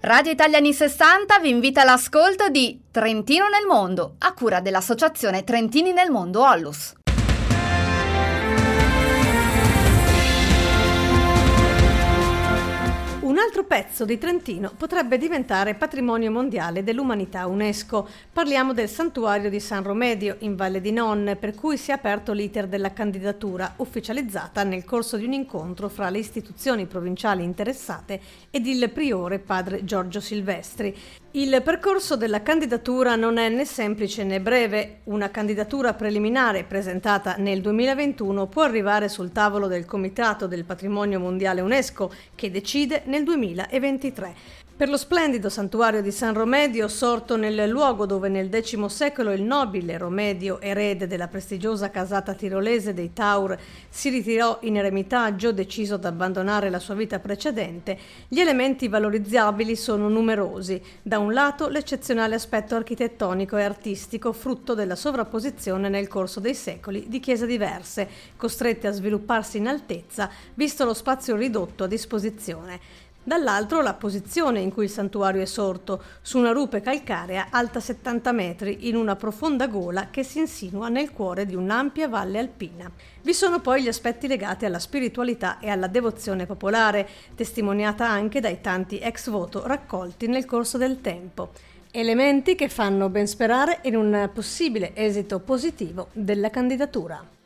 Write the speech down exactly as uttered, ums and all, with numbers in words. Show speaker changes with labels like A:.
A: Radio Italia anni sessanta vi invita all'ascolto di Trentino nel mondo, a cura dell'associazione Trentini nel mondo Ollus.
B: Un altro pezzo di Trentino potrebbe diventare patrimonio mondiale dell'umanità UNESCO. Parliamo del santuario di San Romedio in Valle di Non, per cui si è aperto l'iter della candidatura, ufficializzata nel corso di un incontro fra le istituzioni provinciali interessate ed il priore padre Giorgio Silvestri. Il percorso della candidatura non è né semplice né breve. Una candidatura preliminare presentata nel duemilaventuno può arrivare sul tavolo del Comitato del Patrimonio Mondiale UNESCO, che decide nel duemilaventitré. Per lo splendido santuario di San Romedio, sorto nel luogo dove nel X secolo il nobile Romedio, erede della prestigiosa casata tirolese dei Taur, si ritirò in eremitaggio deciso ad abbandonare la sua vita precedente, gli elementi valorizzabili sono numerosi. Da un lato l'eccezionale aspetto architettonico e artistico, frutto della sovrapposizione nel corso dei secoli di chiese diverse, costrette a svilupparsi in altezza, visto lo spazio ridotto a disposizione. Dall'altro la posizione in cui il santuario è sorto, su una rupe calcarea alta settanta metri in una profonda gola che si insinua nel cuore di un'ampia valle alpina. Vi sono poi gli aspetti legati alla spiritualità e alla devozione popolare, testimoniata anche dai tanti ex voto raccolti nel corso del tempo. Elementi che fanno ben sperare in un possibile esito positivo della candidatura.